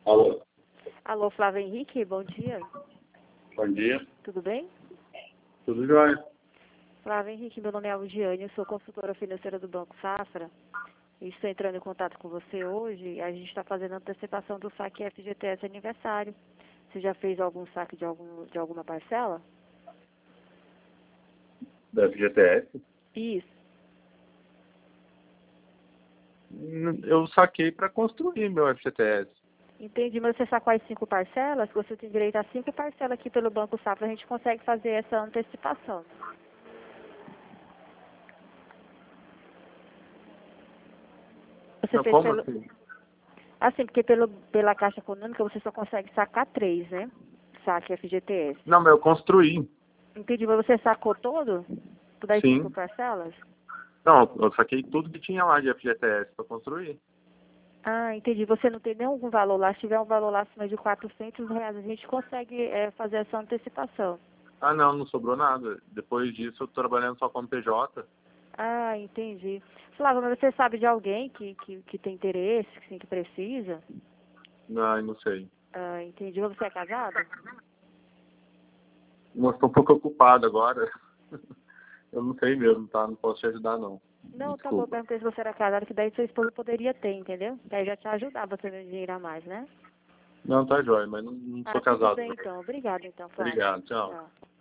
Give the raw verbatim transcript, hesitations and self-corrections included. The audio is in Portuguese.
Alô, Alô, Flávio Henrique, bom dia. bom dia. Tudo bem? Tudo jóia? Flávio Henrique, meu nome é Aldiane, eu sou consultora financeira do Banco Safra. E estou entrando em contato com você hoje e a gente está fazendo a antecipação do saque F G T S aniversário. Você já fez algum saque de, algum, de alguma parcela? Da F G T S? Isso. Hum, Eu saquei para construir meu F G T S. Entendi, mas você sacou as cinco parcelas? Você tem direito a cinco parcelas aqui pelo Banco Safra, a gente consegue fazer essa antecipação. Você Não, fez como pelo... assim? Assim, porque pelo, pela Caixa Econômica você só consegue sacar três, né? Saque F G T S. Não, mas eu construí. Entendi, mas você sacou todo? Todas as cinco Sim. parcelas? Não, eu saquei tudo que tinha lá de F G T S para construir. Ah, entendi. Você não tem nenhum valor lá. Se tiver um valor lá acima de quatrocentos reais, a gente consegue é, fazer essa antecipação. Ah, não, não sobrou nada. Depois disso, eu tô trabalhando só como P J. Ah, entendi. Flávio, mas você sabe de alguém que, que, que tem interesse, que, sim, que precisa? Não, não sei. Ah, entendi. Mas você é casado? Mas tô um pouco ocupado agora. Eu não sei mesmo, tá? Não posso te ajudar, não. Não, tá bom. Eu Desculpa. perguntei se você era casado, que daí sua esposa poderia ter, entendeu? Que aí já te ajudava você ganhar dinheiro a mais, né? Não, tá jóia, mas não, não Ah, sou tudo casado. bem então. Obrigada então, Flávio. Obrigado, tchau. Tchau.